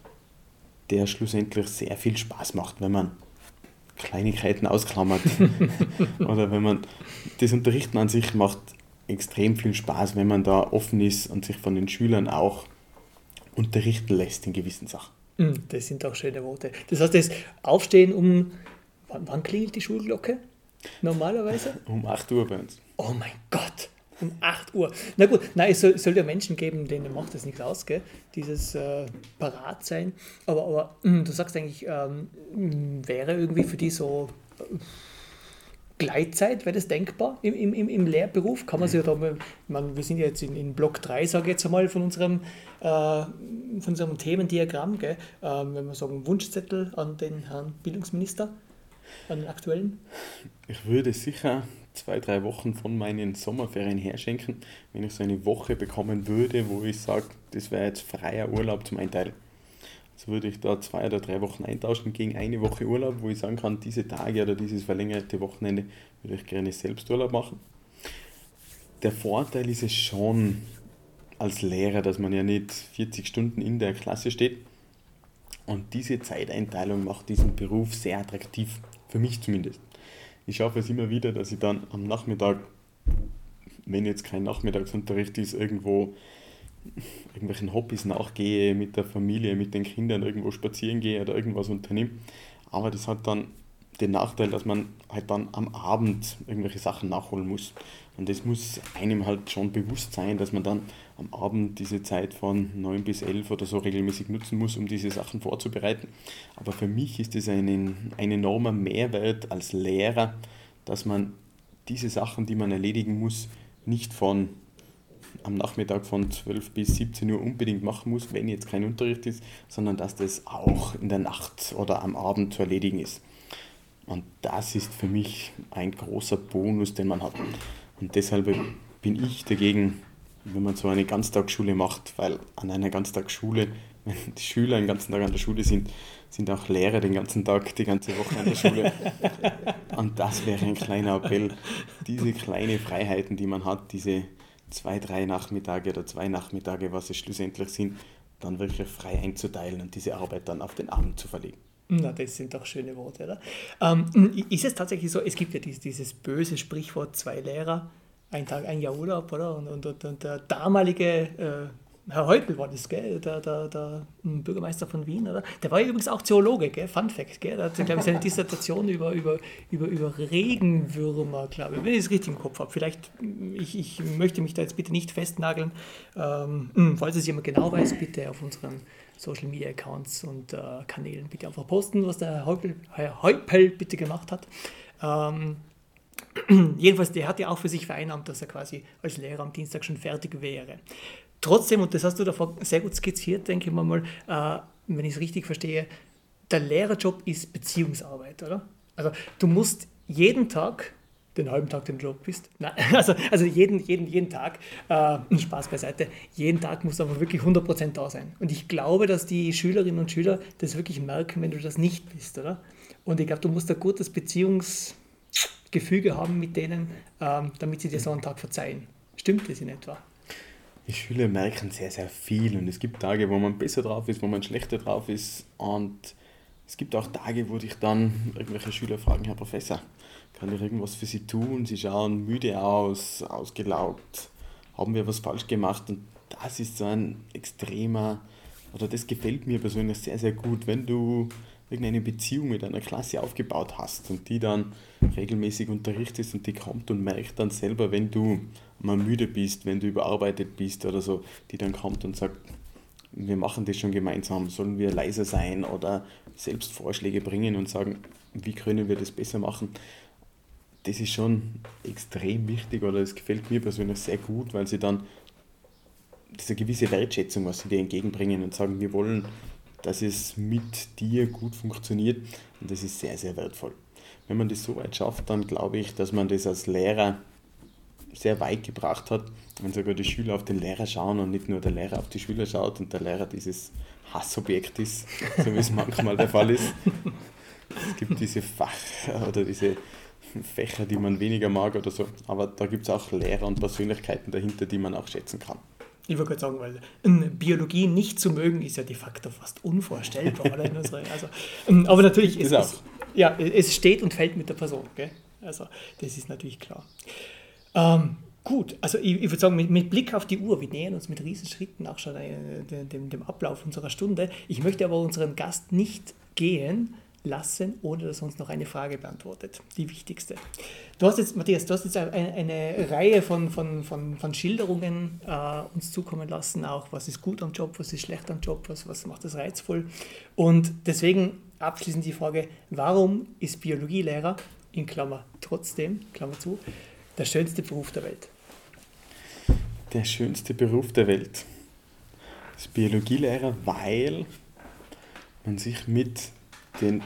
der schlussendlich sehr viel Spaß macht, wenn man Kleinigkeiten ausklammert oder wenn man das Unterrichten an sich macht extrem viel Spaß, wenn man da offen ist und sich von den Schülern auch unterrichten lässt in gewissen Sachen. Das sind auch schöne Worte. Das heißt, das Aufstehen um, wann, wann klingelt die Schulglocke normalerweise? Um acht Uhr bei uns. Oh mein Gott, um acht Uhr. Na gut, nein, es soll, soll ja Menschen geben, denen macht das nichts aus, gell? Dieses äh, Paratsein. Aber, aber mh, du sagst eigentlich, ähm, wäre irgendwie für die so äh, Gleitzeit, wäre das denkbar im, im, im Lehrberuf? Kann man sich ja da, man, wir sind ja jetzt in, in Block drei, sage ich jetzt einmal, von unserem, äh, von unserem Themendiagramm, gell? Ähm, wenn wir sagen, Wunschzettel an den Herrn Bildungsminister, an den aktuellen? Ich würde sicher zwei, drei Wochen von meinen Sommerferien herschenken, wenn ich so eine Woche bekommen würde, wo ich sage, das wäre jetzt freier Urlaub zum Einteilen. Also würde ich da zwei oder drei Wochen eintauschen gegen eine Woche Urlaub, wo ich sagen kann, diese Tage oder dieses verlängerte Wochenende würde ich gerne selbst Urlaub machen. Der Vorteil ist es schon als Lehrer, dass man ja nicht vierzig Stunden in der Klasse steht. Und diese Zeiteinteilung macht diesen Beruf sehr attraktiv, für mich zumindest. Ich schaffe es immer wieder, dass ich dann am Nachmittag, wenn jetzt kein Nachmittagsunterricht ist, irgendwo irgendwelchen Hobbys nachgehe, mit der Familie, mit den Kindern irgendwo spazieren gehe oder irgendwas unternehme. Aber das hat dann den Nachteil, dass man halt dann am Abend irgendwelche Sachen nachholen muss. Und das muss einem halt schon bewusst sein, dass man dann am Abend diese Zeit von neun bis elf oder so regelmäßig nutzen muss, um diese Sachen vorzubereiten. Aber für mich ist das ein, ein enormer Mehrwert als Lehrer, dass man diese Sachen, die man erledigen muss, nicht von am Nachmittag von zwölf bis siebzehn Uhr unbedingt machen muss, wenn jetzt kein Unterricht ist, sondern dass das auch in der Nacht oder am Abend zu erledigen ist. Und das ist für mich ein großer Bonus, den man hat. Und deshalb bin ich dagegen, wenn man so eine Ganztagsschule macht, weil an einer Ganztagsschule, wenn die Schüler den ganzen Tag an der Schule sind, sind auch Lehrer den ganzen Tag, die ganze Woche an der Schule. Und das wäre ein kleiner Appell. Diese kleinen Freiheiten, die man hat, diese zwei, drei Nachmittage oder zwei Nachmittage, was es schlussendlich sind, dann wirklich frei einzuteilen und diese Arbeit dann auf den Abend zu verlegen. Na, das sind doch schöne Worte, oder? Ähm, ist es tatsächlich so, es gibt ja dieses, dieses böse Sprichwort, zwei Lehrer, ein Tag, ein Jahr Urlaub, oder? Und, und, und der damalige äh, Herr Heupel war das, gell? Der, der, der Bürgermeister von Wien, oder? Der war übrigens auch Zoologe, gell? Fun Fact, gell? Der hat, glaube ich, seine Dissertation über, über, über, über Regenwürmer, glaube ich, wenn ich es richtig im Kopf habe. Vielleicht, ich, ich möchte mich da jetzt bitte nicht festnageln. Ähm, falls es jemand genau weiß, bitte auf unseren Social Media Accounts und äh, Kanälen bitte einfach posten, was der Herr Heupel, Herr Heupel bitte gemacht hat. Ähm, jedenfalls, der hat ja auch für sich vereinnahmt, dass er quasi als Lehrer am Dienstag schon fertig wäre. Trotzdem, und das hast du davor sehr gut skizziert, denke ich mal, äh, wenn ich es richtig verstehe, der Lehrerjob ist Beziehungsarbeit, oder? Also du musst jeden Tag, den halben Tag, den du Job bist, nein, also, also jeden, jeden, jeden Tag, äh, Spaß beiseite, jeden Tag musst du aber wirklich hundert Prozent da sein. Und ich glaube, dass die Schülerinnen und Schüler das wirklich merken, wenn du das nicht bist, oder? Und ich glaube, du musst ein gutes Beziehungsgefüge haben mit denen, ähm, damit sie dir so einen Tag verzeihen. Stimmt das in etwa? Die Schüler merken sehr, sehr viel und es gibt Tage, wo man besser drauf ist, wo man schlechter drauf ist und es gibt auch Tage, wo dich dann irgendwelche Schüler fragen, Herr Professor, kann ich irgendwas für Sie tun? Sie schauen müde aus, ausgelaugt, haben wir was falsch gemacht? Und das ist so ein extremer, oder das gefällt mir persönlich sehr, sehr gut, wenn du irgendeine Beziehung mit einer Klasse aufgebaut hast und die dann regelmäßig unterrichtest und die kommt und merkt dann selber, wenn du mal müde bist, wenn du überarbeitet bist oder so, die dann kommt und sagt, wir machen das schon gemeinsam, sollen wir leiser sein oder selbst Vorschläge bringen und sagen, wie können wir das besser machen. Das ist schon extrem wichtig oder das gefällt mir persönlich sehr gut, weil sie dann diese gewisse Wertschätzung, was sie dir entgegenbringen und sagen, wir wollen, dass es mit dir gut funktioniert und das ist sehr, sehr wertvoll. Wenn man das so weit schafft, dann glaube ich, dass man das als Lehrer sehr weit gebracht hat, wenn sogar die Schüler auf den Lehrer schauen und nicht nur der Lehrer auf die Schüler schaut und der Lehrer dieses Hassobjekt ist, so wie es manchmal der Fall ist. Es gibt diese Fach- oder diese Fächer, die man weniger mag oder so, aber da gibt es auch Lehrer und Persönlichkeiten dahinter, die man auch schätzen kann. Ich würde gerade sagen, weil Biologie nicht zu mögen, ist ja de facto fast unvorstellbar. Oder in unserer, also, aber natürlich, ist es, ja, es steht und fällt mit der Person. Gell? Also das ist natürlich klar. Ähm, gut, also ich, ich würde sagen, mit, mit Blick auf die Uhr, wir nähern uns mit Riesenschritten auch schon äh, dem, dem Ablauf unserer Stunde. Ich möchte aber unseren Gast nicht gehen lassen, ohne dass er uns noch eine Frage beantwortet. Die wichtigste. Du hast jetzt, Matthias, du hast jetzt eine, eine Reihe von, von, von, von Schilderungen äh, uns zukommen lassen, auch was ist gut am Job, was ist schlecht am Job, was, was macht das reizvoll. Und deswegen abschließend die Frage, warum ist Biologielehrer, in Klammer trotzdem, Klammer zu, der schönste Beruf der Welt? Der schönste Beruf der Welt ist Biologielehrer, weil man sich mit den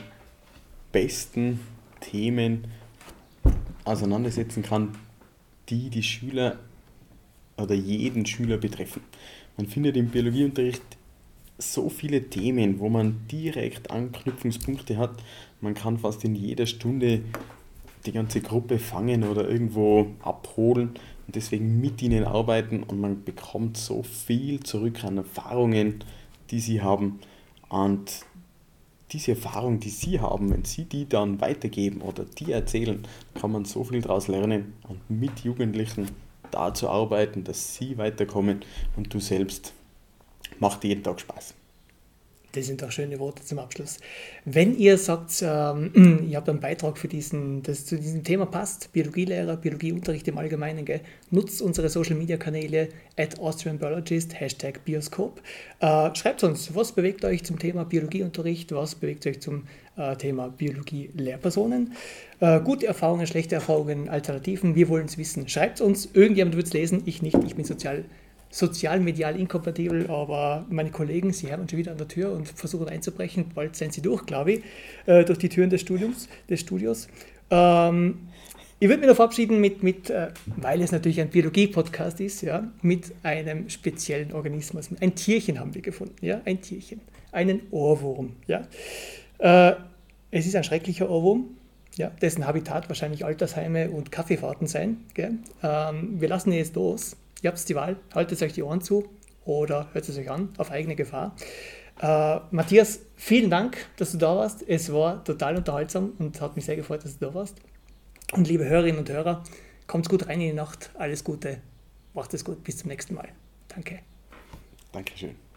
besten Themen auseinandersetzen kann, die die Schüler oder jeden Schüler betreffen. Man findet im Biologieunterricht so viele Themen, wo man direkt Anknüpfungspunkte hat. Man kann fast in jeder Stunde die ganze Gruppe fangen oder irgendwo abholen und deswegen mit ihnen arbeiten und man bekommt so viel zurück an Erfahrungen, die sie haben und diese Erfahrung, die sie haben, wenn sie die dann weitergeben oder die erzählen, kann man so viel daraus lernen und mit Jugendlichen da zu arbeiten, dass sie weiterkommen und du selbst, macht jeden Tag Spaß. Das sind doch schöne Worte zum Abschluss. Wenn ihr sagt, ähm, ihr habt einen Beitrag für diesen, das zu diesem Thema passt, Biologielehrer, Biologieunterricht im Allgemeinen, gell, nutzt unsere Social Media Kanäle at Austrian Biologist, Hashtag Bioscope. Äh, schreibt uns, was bewegt euch zum Thema Biologieunterricht, was bewegt euch zum äh, Thema Biologie-Lehrpersonen. Äh, gute Erfahrungen, schlechte Erfahrungen, Alternativen, wir wollen es wissen. Schreibt uns, irgendjemand wird es lesen, ich nicht, ich bin sozial sozial-medial inkompatibel, aber meine Kollegen, sie haben schon wieder an der Tür und versuchen einzubrechen. Bald sind sie durch, glaube ich, äh, durch die Türen des Studiums, des Studios. Ähm, ich würde mich noch verabschieden mit, mit äh, weil es natürlich ein Biologie-Podcast ist, ja, mit einem speziellen Organismus. Ein Tierchen haben wir gefunden, ja, ein Tierchen, einen Ohrwurm. Ja. Äh, es ist ein schrecklicher Ohrwurm, ja, dessen Habitat wahrscheinlich Altersheime und Kaffeefahrten sein. Gell? Ähm, wir lassen ihn jetzt los. Ihr habt die Wahl, haltet euch die Ohren zu oder hört es euch an, auf eigene Gefahr. Äh, Matthias, vielen Dank, dass du da warst. Es war total unterhaltsam und hat mich sehr gefreut, dass du da warst. Und liebe Hörerinnen und Hörer, kommt gut rein in die Nacht. Alles Gute, macht es gut, bis zum nächsten Mal. Danke. Dankeschön.